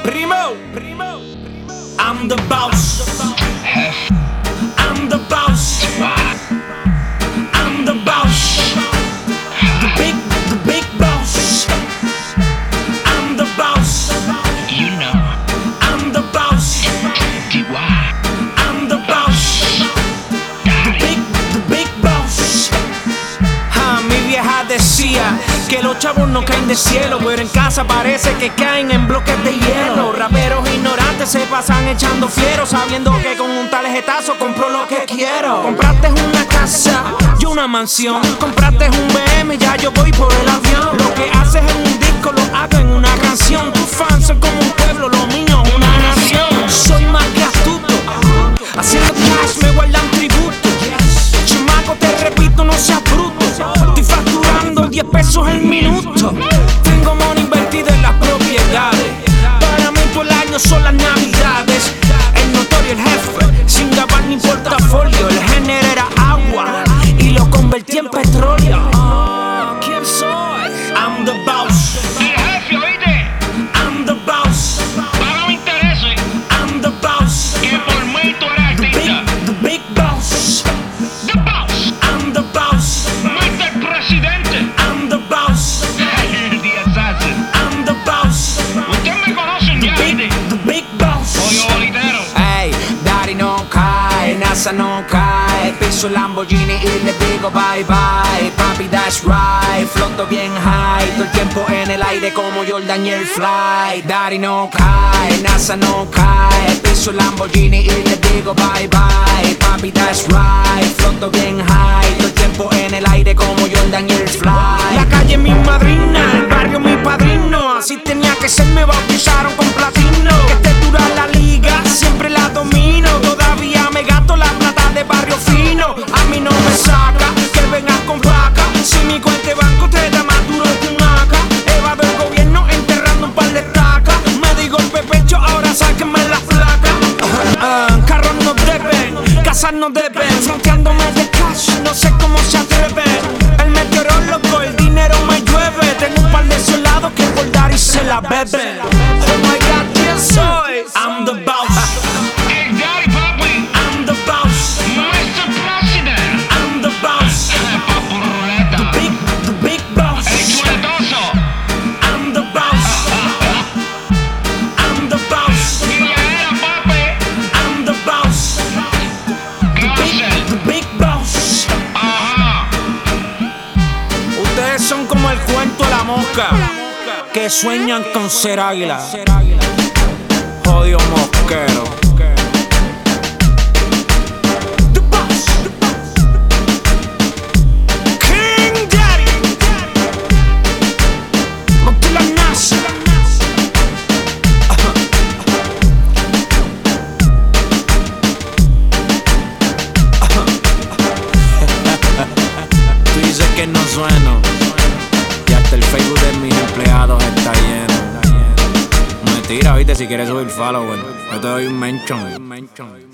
I'm the boss. I'm the boss. I'm the boss. The big boss. I'm the boss. You know. I'm the boss. I'm the boss. The big boss. Mi vieja decía que los chavos no caen del cielo, pero en casa parece que caen en bloques de hielo. Raperos ignorantes se pasan echando fieros, sabiendo que con un tarjetazo compro lo que quiero. Compraste una casa, yo una mansión. Compraste un BM, ya yo voy por el avión. Lo que haces en un disco lo hago en una canción. Tus fans son como un pueblo, lo mío una nación. Soy más que astuto, haciendo cash me guardan tributo. Chamaco, te repito, no seas bruto. Estoy facturando 10 pesos el minuto. Tengo money invertido en las propiedades. Para mí todo el año son las navidades. El notorio, el jefe, sin grabar ni portafolio. El género era agua y lo convertí en petróleo. ¿Quién soy? I'm the boss. El jefe, oíste. I'm the boss. Paga mi intereses. I'm the boss. Que por mí tú eres artista. The big boss. The boss. I'm the boss. Mr. Presidente. I'm the boss. The assassin. I'm the boss. Ustedes me conocen ya, oíste. The big boss. Pollo bolitero. Ey, Daddy no cae, NASA no cae. Piso Lamborghini y le digo bye bye. Papi, that's right. Floto bien high, todo el tiempo en el aire como Jordan y el fly. Daddy no cae, NASA no cae. Piso Lamborghini y le digo bye bye. Papi, that's right. Floto bien high, todo el tiempo en el aire como Jordan y el fly. La calle es mi madrina, el barrio mi padrino. Así tenía que ser, me bautizaron con platino. Que te dura la liga, siempre la domino. Todavía me gasto la plata de barrio fino. A mí no me saca que vengas con placa. Si mi cuenta de banco te da más duro que un AK. Evado el gobierno enterrando un par de estacas. Me di golpe pecho, ahora sáquenme las placas. Carros no deben, casas no deben. Fronteándome de cash, no sé cómo se atreven. El meteorólogo, el dinero me llueve. Tengo un par de soldados que por dar y se la beben. Oh my God, ¿quién soy? I'm the boss. El daddy, papi. I'm the boss. Mr. President. I'm the boss. Papu Ruleta. The big boss. El chuletoso. I'm the boss. I'm the boss. Villaera, papi. I'm the boss. Clase. The big boss. Ajá. Ustedes son como el cuento de la mosca, que sueñan con ser águila. Jodido mosquero. The boss. King Daddy. Montila NASA. Tú dices que no sueno, y hasta el Facebook de mis empleados está lleno. Mentira, viste, si quieres subir follower, yo te doy un mention.